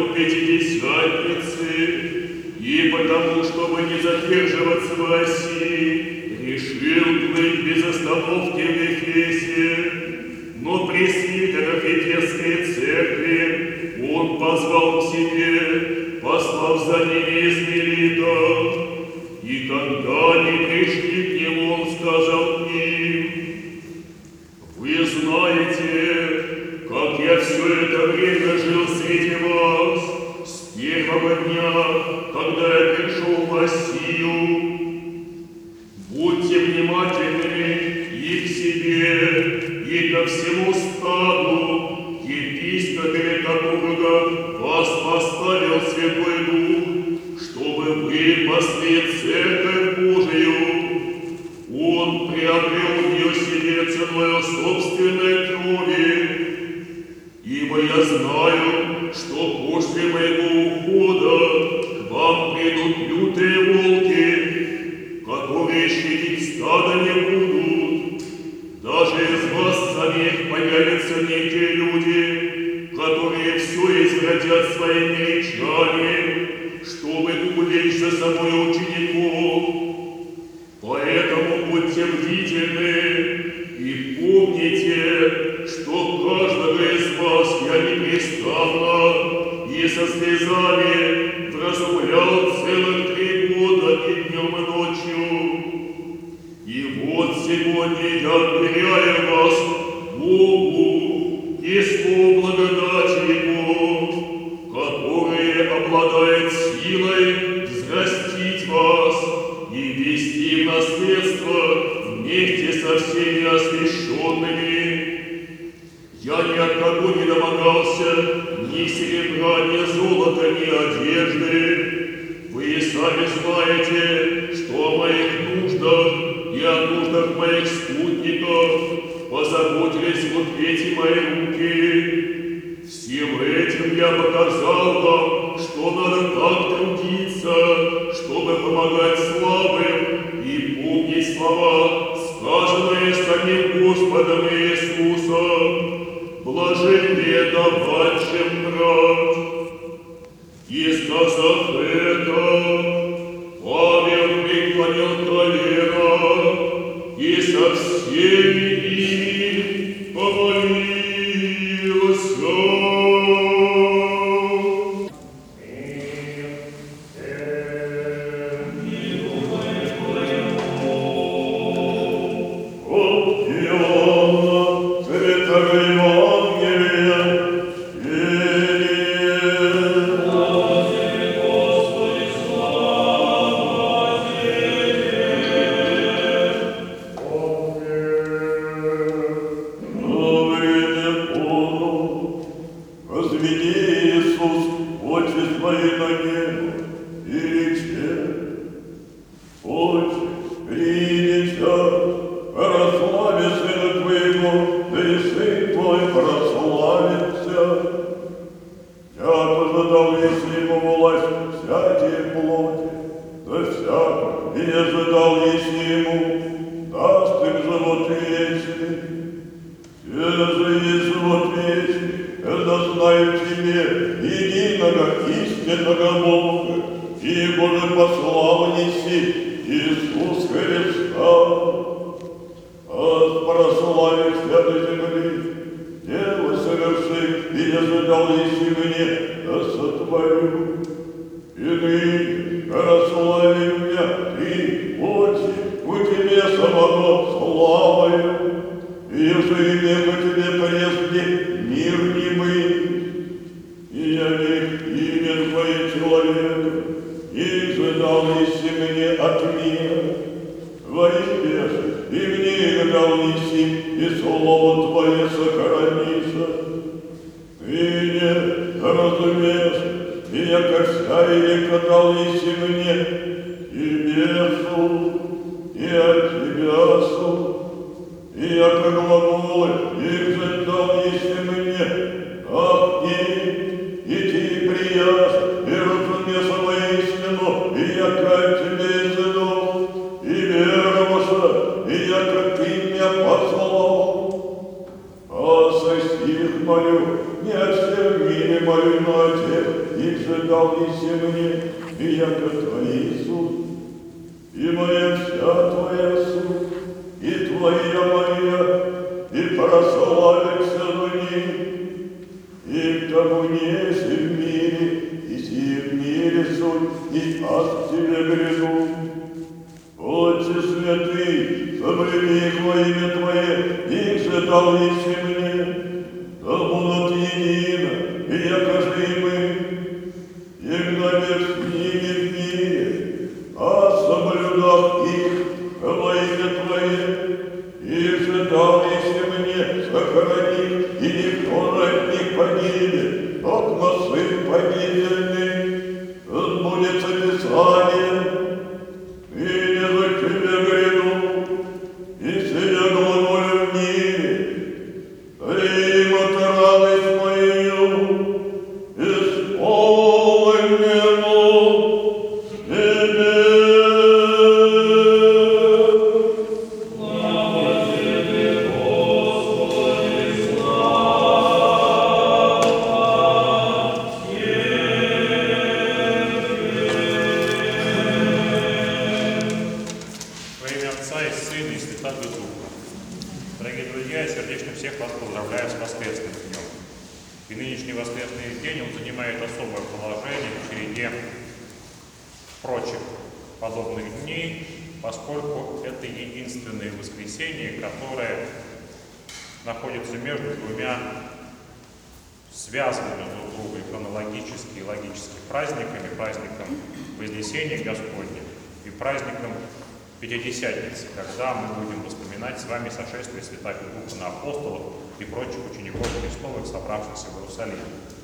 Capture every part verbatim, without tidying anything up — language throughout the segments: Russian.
празднику Пятидесятницы, и потому, чтобы не задерживаться в России, решил плыть без остановки в Эфесе. Но пресвитеров Ефесской церкви он позвал к себе, послав за ними из Мелита. И когда они пришли к нему, он сказал им: «Вы знаете, как я все это время жил среди вас, с первого дня, когда я пришел в Россию. Будьте внимательными и к себе, и ко всему стаду, епископе которого вас поставил Святой Дух, чтобы вы пасли Церковь Божию. Он приобрел в нее себе ценою собственной крови. Ибо я знаю, что после моего ухода к вам придут лютые волки, которые щадить стада не будут. Даже из вас самих появятся некие люди, которые все извратят своими речами, чтобы увлечь за собой учеников. Поэтому будьте бдительны и помните, что каждого из вас я непрестанно и со слезами вразумлял целых три года и днем и ночью. И вот сегодня я доверяю вас Богу и Слову благодати Его, которое обладает силой взрастить вас и вести в наследство вместе со всеми освященными. Я ни от кого не домогался ни серебра, ни золота, ни одежды. Вы и сами знаете, что о моих нуждах и о нуждах моих спутников позаботились вот эти мои руки. Всем этим я показал вам, что надо так трудиться, чтобы помогать слабым и помнить слова, сказанные самим Господом Иисусом: блаженнее давать, чем брать. И сказав это, Павел преклонил колено и со всеми ими помолился. Молю, не от всех миле молю, Отец, их же дал ище мне, и яко Твои суд, и моя вся Твоя суд, и Твоя моя, и прославится в ней, и к тому неси в мире, и сие в мире суть, и аз к Тебе гряду. Отче святый, соблюди во имя Твое, их же дал ище мне, да будут едино, и яко же и мы, и гнобет с ними в мире, а соблюдав их во имя Твое, их же дал ище мне сохранить, и никто от них погибель, окна сын погибельный, сбудется Писание, и не за Тебя гряду, и сия глаголю в мире, примут радость мою, исполненному Тебе. Во имя Отца и Сына и Святаго Духа. Дорогие друзья, я сердечно всех вас поздравляю с воскресным днем. И нынешний воскресный день, он занимает особое положение в череде прочих подобных дней, поскольку это единственное воскресенье, которое находится между двумя связанными друг с другом хронологически и логически праздниками, праздником Вознесения Господня и праздником Пятидесятницы, когда мы будем вспоминать с вами сошествие Святаго Духа на апостолов и прочих учеников Христовых, собравшихся в Иерусалиме.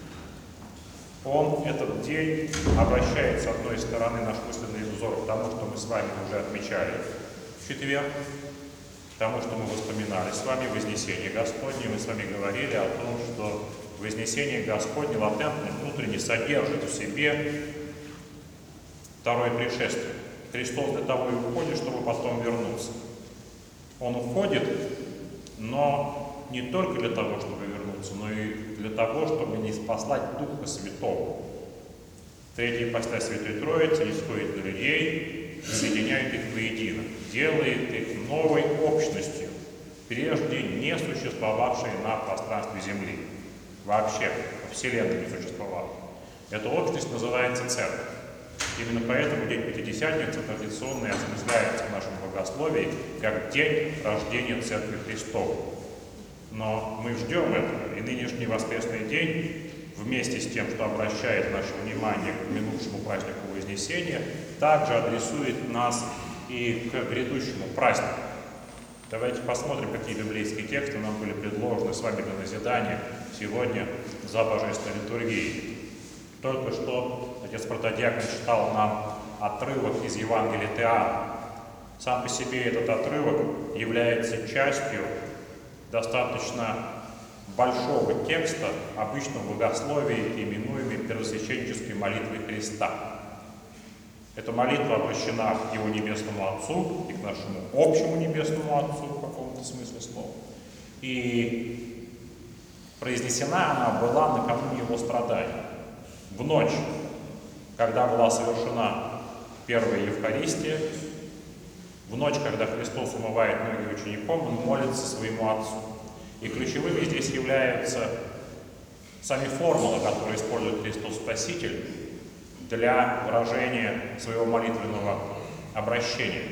Он, этот день, обращает с одной стороны наш мысленный взор к тому, что мы с вами уже отмечали в четверг, к тому, что мы вспоминали с вами Вознесение Господне. Мы с вами говорили о том, что Вознесение Господне латентно, внутренне содержит в себе второе пришествие. Христос для того и уходит, чтобы потом вернуться. Он уходит, но не только для того, чтобы вернуться, но и для того, чтобы не спаслать Духа Святого. Третья ипостась Святой Троицы исходит галереей, соединяет их воедино, делает их новой общностью, прежде не существовавшей на пространстве Земли. Вообще, во Вселенной не существовала. Эта общность называется Церковь. Именно поэтому день Пятидесятницы традиционно осмысляется в нашем богословии как день рождения Церкви Христовой. Но мы ждем этого, и нынешний воскресный день, вместе с тем, что обращает наше внимание к минувшему празднику Вознесения, также адресует нас и к грядущему празднику. Давайте посмотрим, какие библейские тексты нам были предложены с вами для назидания сегодня за Божественной литургией. Только что отец протодиакон читал нам отрывок из Евангелия от Иоанна. Сам по себе этот отрывок является частью достаточно большого текста, обычно в богословии именуемой первосвященнической молитвой Христа. Эта молитва обращена к Его Небесному Отцу и к нашему общему Небесному Отцу в каком-то смысле слова. И произнесена она была накануне Его страданий. В ночь, когда была совершена первая Евхаристия, в ночь, когда Христос умывает ноги ученикам, Он молится своему Отцу. И ключевыми здесь являются сами формулы, которые использует Христос Спаситель для выражения своего молитвенного обращения.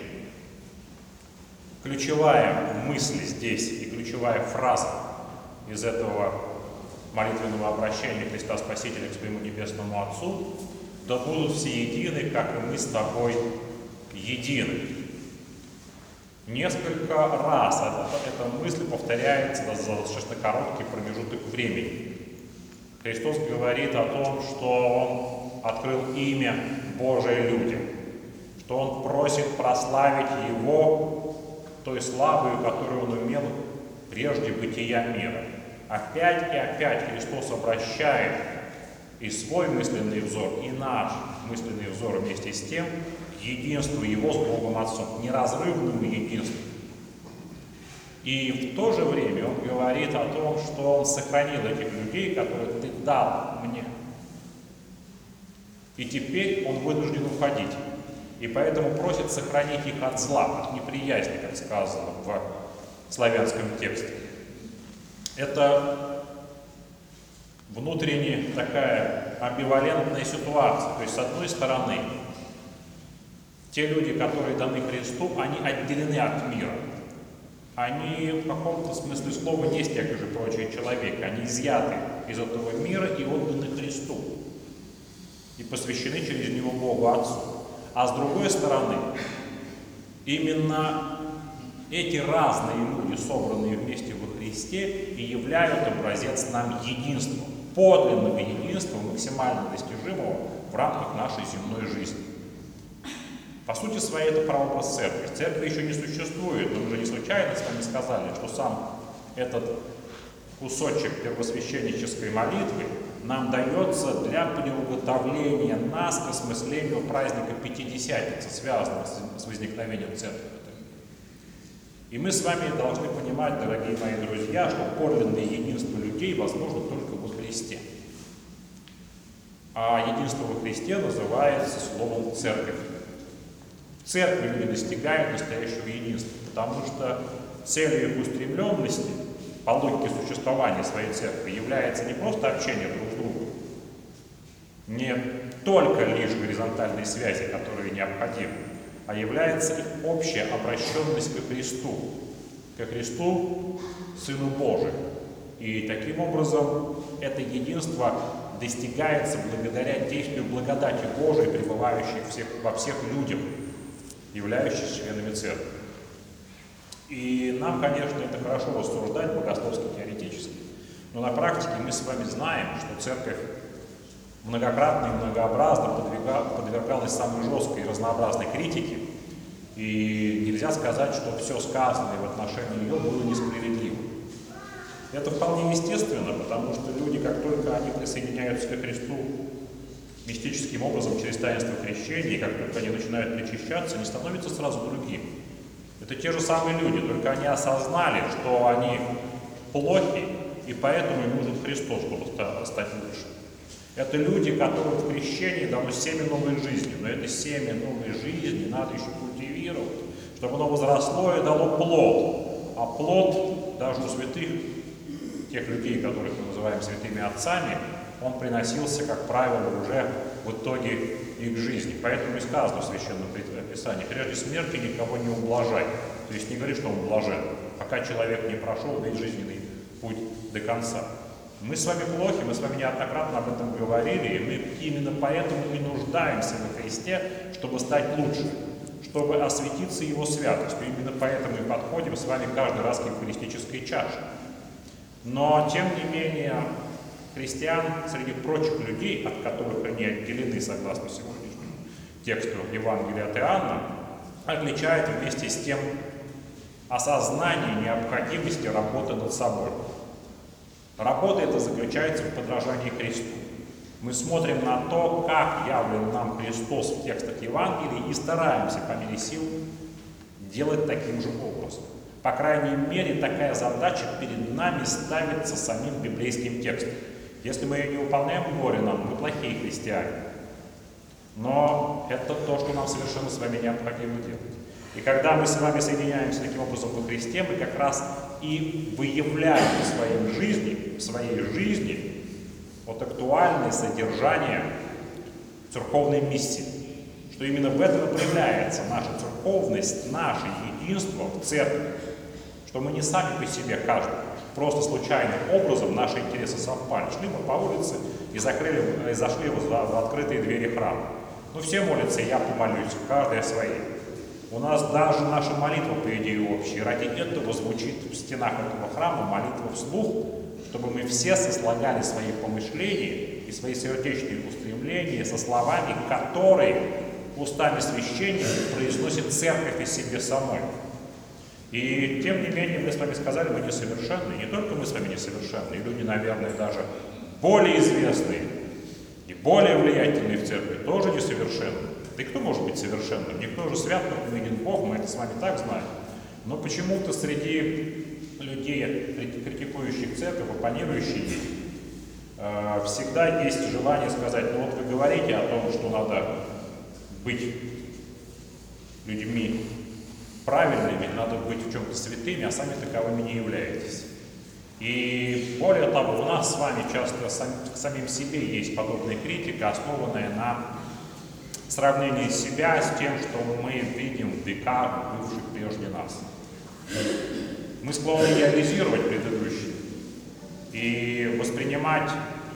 Ключевая мысль здесь и ключевая фраза из этого молитвенного обращения Христа Спасителя к своему Небесному Отцу: «Да будут все едины, как и мы с тобой едины». Несколько раз эта, эта мысль повторяется за достаточно короткий промежуток времени. Христос говорит о том, что Он открыл имя Божие людям, что Он просит прославить Его той славой, которую Он имел прежде бытия мира. Опять и опять Христос обращает и свой мысленный взор, и наш мысленный взор вместе с тем к единству Его с Богом Отцом, неразрывному единству. И в то же время Он говорит о том, что Он сохранил этих людей, которых Ты дал мне. И теперь он вынужден уходить. И поэтому просит сохранить их от зла, от неприязни, как сказано в славянском тексте. Это внутренне такая амбивалентная ситуация. То есть, с одной стороны, те люди, которые даны Христу, они отделены от мира. Они в каком-то смысле слова не те же прочие человек. Они изъяты из этого мира и отданы Христу. И посвящены через него Богу Отцу. А с другой стороны, именно эти разные люди, собранные вместе во Христе, и являют образец нам единства, подлинного единства, максимально достижимого в рамках нашей земной жизни. По сути своей, это прообраз церкви. Церкви еще не существует, но мы же не случайно с вами сказали, что сам этот кусочек первосвященнической молитвы нам дается для приуготовления нас к осмыслению праздника Пятидесятницы, связанного с возникновением церкви. И мы с вами должны понимать, дорогие мои друзья, что подлинное единство людей возможно только во Христе. А единство во Христе называется словом «церковь». В церкви люди достигают настоящего единства, потому что целью их устремленности по логике существования своей церкви является не просто общение друг с другом, не только лишь горизонтальные связи, которые необходимы, а является их общая обращенность ко Христу, ко Христу, Сыну Божию. И таким образом это единство достигается благодаря действию благодати Божией, пребывающей всех, во всех людях, являющихся членами церкви. И нам, конечно, это хорошо рассуждать богословски-теоретически, но на практике мы с вами знаем, что церковь многократно и многообразно подвергалась самой жесткой и разнообразной критике, и нельзя сказать, что все сказанное в отношении ее было несправедливо. Это вполне естественно, потому что люди, как только они присоединяются ко Христу мистическим образом через таинство крещения, и как только они начинают причащаться, они становятся сразу другими. Это те же самые люди, только они осознали, что они плохи, и поэтому им нужен Христос, чтобы стать лучше. Это люди, которым в крещении дано семя новой жизни, но это семя новой жизни надо еще культивировать, чтобы оно возросло и дало плод. А плод даже у святых, тех людей, которых мы называем святыми отцами, он приносился, как правило, уже в итоге их жизни. Поэтому и сказано в Священном Писании: прежде смерти никого не ублажай. То есть не говори, что он блажен, пока человек не прошел весь жизненный путь до конца. Мы с вами плохи, мы с вами неоднократно об этом говорили, и мы именно поэтому и нуждаемся во Христе, чтобы стать лучше, чтобы осветиться Его святостью. Именно поэтому и подходим с вами каждый раз к евхаристической чаше. Но, тем не менее, христиан среди прочих людей, от которых они отделены, согласно сегодняшнему тексту Евангелия от Иоанна, отличает вместе с тем осознание необходимости работы над собой. Работа эта заключается в подражании Христу. Мы смотрим на то, как явлен нам Христос в текстах Евангелия, и стараемся по мере сил делать таким же образом. По крайней мере, такая задача перед нами ставится самим библейским текстом. Если мы ее не выполняем, горе нам, мы плохие христиане. Но это то, что нам совершенно с вами необходимо делать. И когда мы с вами соединяемся таким образом во Христе, мы как раз и выявляем в своей жизни, в своей жизни вот актуальное содержание церковной миссии. Что именно в этом и проявляется наша церковность, наше единство в церкви. Что мы не сами по себе каждый, просто случайным образом наши интересы совпали. Шли мы по улице и, закрыли, и зашли в, в открытые двери храма. Ну все молятся, я помолюсь, каждый о своей. У нас даже наша молитва, по идее, общая. Ради этого звучит в стенах этого храма молитва вслух, чтобы мы все сослагали свои помышления и свои сердечные устремления со словами, которые устами священника произносит церковь из себе самой. И тем не менее, мы с вами сказали, мы несовершенны. Не только мы с вами несовершенны, и люди, наверное, даже более известные и более влиятельные в церкви тоже несовершенны. Да и кто может быть совершенным? Никто же свят, но един Бог, мы это с вами так знаем. Но почему-то среди людей, критикующих церковь, оппонирующих ей, э, всегда есть желание сказать, ну вот вы говорите о том, что надо быть людьми правильными, надо быть в чем-то святыми, а сами таковыми не являетесь. И более того, у нас с вами часто сам, к самим себе есть подобная критика, основанная на сравнении себя с тем, что мы видим в веках, бывших прежде нас. Мы склонны идеализировать предыдущие и воспринимать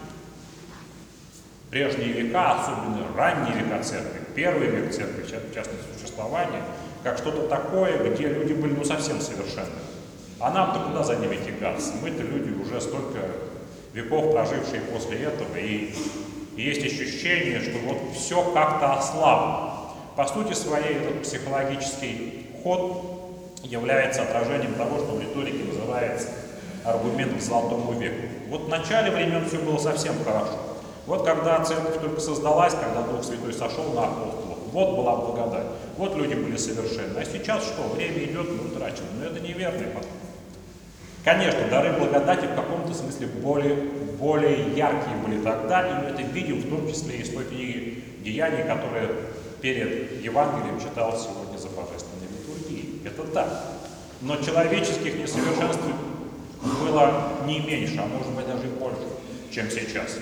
прежние века, особенно ранние века церкви, первый век церкви, в частности существования, как что-то такое, где люди были ну совсем совершенны. А нам-то куда за ними тягаться? Мы-то люди уже столько веков прожившие после этого, и, и есть ощущение, что вот все как-то ослабло. По сути своей, этот психологический ход является отражением того, что в риторике называется аргумент к Золотому веку. Вот в начале времен все было совсем хорошо. Вот когда церковь только создалась, когда Дух Святой сошел на апостолов, вот была благодать, вот люди были совершенны. А сейчас что? Время идет, мы утрачены. Но это неверный подход. Конечно, дары благодати в каком-то смысле более, более яркие были тогда, и мы это видим в том числе из той книги Деяний, которая перед Евангелием читалась сегодня за божественной литургией. Это так. Но человеческих несовершенств было не меньше, а может быть даже и больше, чем сейчас.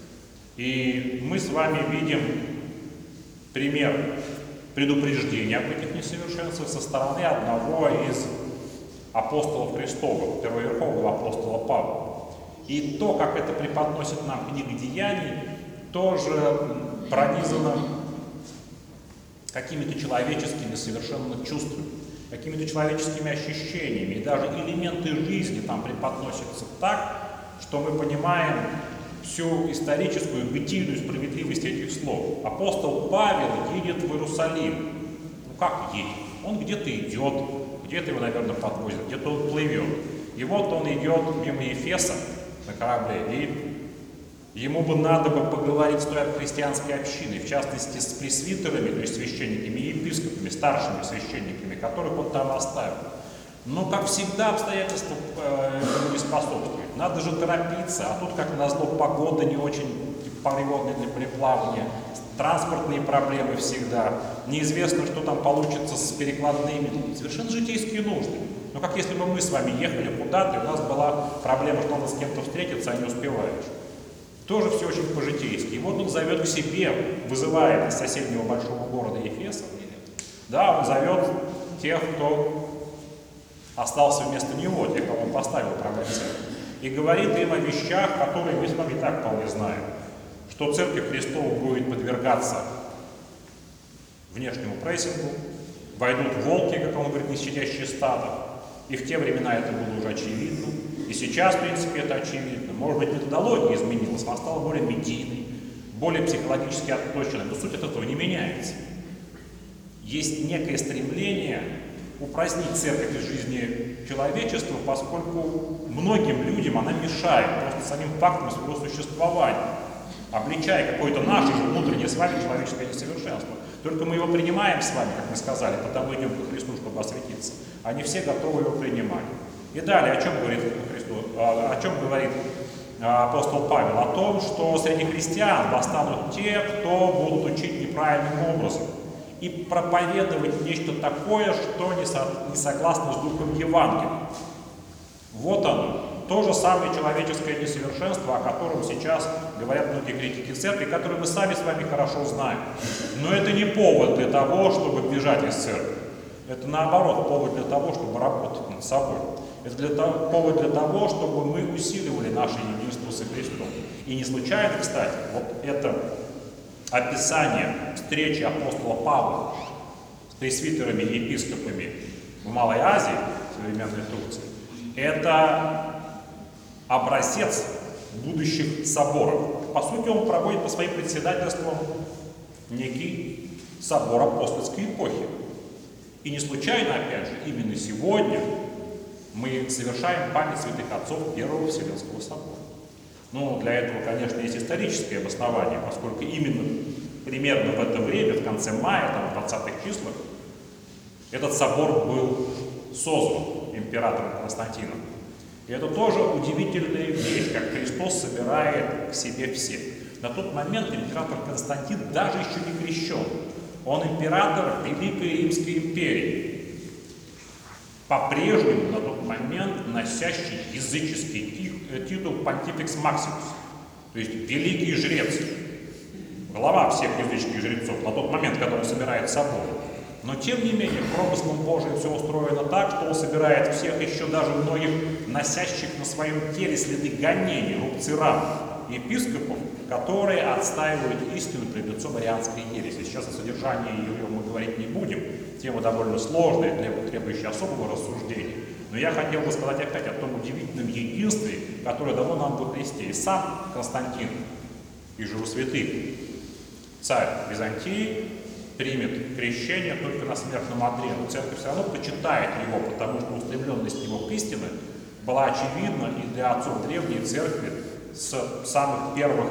И мы с вами видим пример предупреждения об этих несовершенствах со стороны одного из апостолов Христовых, первоверховного апостола Павла. И то, как это преподносит нам книга Деяний, тоже пронизано какими-то человеческими совершенными чувствами, какими-то человеческими ощущениями. И даже элементы жизни там преподносятся так, что мы понимаем всю историческую, бытийную справедливость этих слов. Апостол Павел едет в Иерусалим. Ну как едет? Он где-то идет, где-то его, наверное, подвозят, где-то он плывет. И вот он идет мимо Ефеса на корабле, и ему бы надо бы поговорить с той христианской общиной, в частности с пресвитерами, то есть священниками и епископами, старшими священниками, которых он там оставил. Но, как всегда, обстоятельства этому не способствуют. Надо же торопиться, а тут, как назло, погода не очень пригодная для мореплавания, транспортные проблемы всегда, неизвестно, что там получится с перекладными, совершенно житейские нужды. Но как если бы мы с вами ехали куда-то, и у нас была проблема, что надо с кем-то встретиться, а не успеваешь. Тоже все очень по-житейски. И вот он зовет к себе, вызывает из соседнего большого города Ефеса, да, он зовет тех, кто остался вместо него, тех, кого он поставил управлять церковью, и говорит им о вещах, которые мы с вами и так вполне знаем, что Церковь Христова будет подвергаться внешнему прессингу, войдут волки, как он говорит, несчадящие стадо, и в те времена это было уже очевидно, и сейчас, в принципе, это очевидно. Может быть, методология изменилась, она стала более медийной, более психологически отточенной, но суть от этого не меняется. Есть некое стремление упразднить церковь из жизни человечества, поскольку многим людям она мешает просто самим фактом своего существования, обличая какое-то наше же внутреннее с вами человеческое несовершенство. Только мы его принимаем с вами, как мы сказали, потому идем ко Христу, чтобы осветиться. А не все готовы его принимать. И далее, о чем говорит Христу, о чем говорит апостол Павел? О том, что среди христиан восстанут те, кто будут учить неправильным образом и проповедовать нечто такое, что не, со, не согласно с духом Евангелия. Вот оно, то же самое человеческое несовершенство, о котором сейчас говорят многие критики церкви, которые мы сами с вами хорошо знаем. Но это не повод для того, чтобы бежать из церкви. Это наоборот повод для того, чтобы работать над собой. Это для того, повод для того, чтобы мы усиливали наше единство со Христом. И не случайно, кстати, вот это описание встречи апостола Павла с пресвитерами и епископами в Малой Азии, современной Турции, это образец будущих соборов. По сути, он проводит по своим председательствам некий собор апостольской эпохи. И не случайно, опять же, именно сегодня мы совершаем память святых отцов Первого Вселенского собора. Ну, для этого, конечно, есть историческое обоснование, поскольку именно примерно в это время, в конце мая, там, в двадцатых числах, этот собор был создан императором Константином. И это тоже удивительная вещь, как Христос собирает к себе всех. На тот момент император Константин даже еще не крещен. Он император Великой Римской империи, по-прежнему на тот момент носящий языческий титул Pontifex Maximus, то есть великий жрец, глава всех языческих жрецов на тот момент, когда он собирает собор. Но тем не менее, промыслом Божиим все устроено так, что он собирает всех, еще даже многих носящих на своем теле следы гонений, рубцы ран, епископов, которые отстаивают истину пред лицом арианской ереси. Сейчас о содержании ее мы говорить не будем, тема довольно сложная, требующая особого рассуждения. Но я хотел бы сказать опять о том удивительном единстве, которое дано нам во Христе. И сам Константин, и живу святых, царь Византии, примет крещение только на смертном одре. Но церковь все равно почитает его, потому что устремленность его к истине была очевидна и для отцов древней церкви с самых первых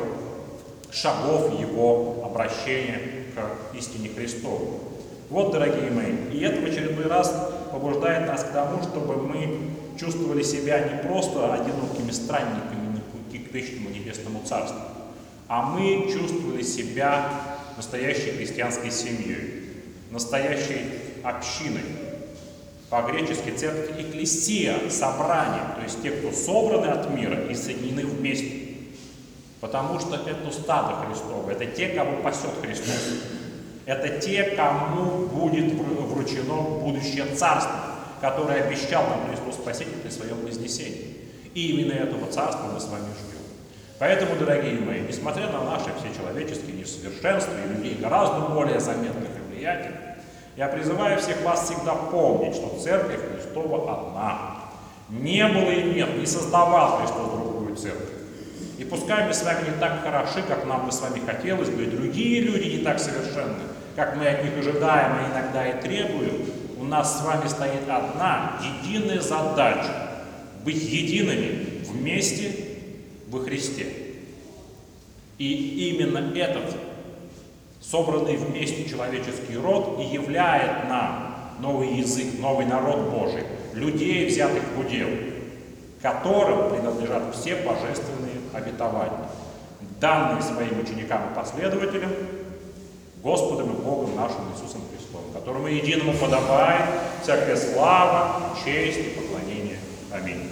шагов его обращения к истине Христовой. Вот, дорогие мои, и это в очередной раз побуждает нас к тому, чтобы мы чувствовали себя не просто одинокими странниками на пути к вечному небесному царству, а мы чувствовали себя настоящей христианской семьей, настоящей общиной. По-гречески церковь экклесия, собрание, то есть те, кто собраны от мира и соединены вместе. Потому что это стадо Христово, это те, кого пасет Христос. Это те, кому будет вручено будущее царство, которое обещал нам Христос Спаситель при своем вознесении. И именно этого царства мы с вами ждем. Поэтому, дорогие мои, несмотря на наши всечеловеческие несовершенства и людей гораздо более заметных и влиятельных, я призываю всех вас всегда помнить, что Церковь Христова одна. Не было и нет, не создавал Христос другую церковь. И пускай мы с вами не так хороши, как нам бы с вами хотелось бы, и другие люди не так совершенны, как мы от них ожидаем, а иногда и требуем, у нас с вами стоит одна единая задача – быть едиными вместе во Христе. И именно этот собранный вместе человеческий род и являет нам новый язык, новый народ Божий, людей, взятых в удел, которым принадлежат все божественные обетования, данные своим ученикам и последователям, Господом и Богом нашим Иисусом Христом, которому единому подобает всякая слава, честь и поклонение. Аминь.